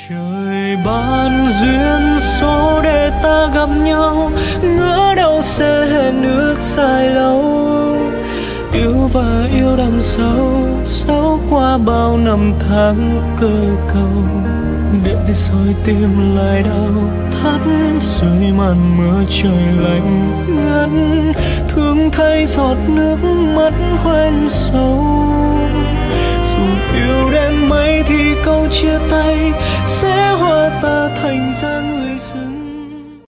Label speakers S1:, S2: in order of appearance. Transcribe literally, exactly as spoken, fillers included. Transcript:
S1: Trời ban duyên số để ta gặp nhau, ngỡ đâu sẽ hẹn ước dài lâu. Yêu và yêu đắm sâu, sâu qua bao năm tháng cơ cầu. Để rồi tim lại đau thắt dưới màn mưa trời lạnh ngắt. Thương thấy giọt nước mắt hoen sâu. Dù yêu đến mấy thì câu chia tay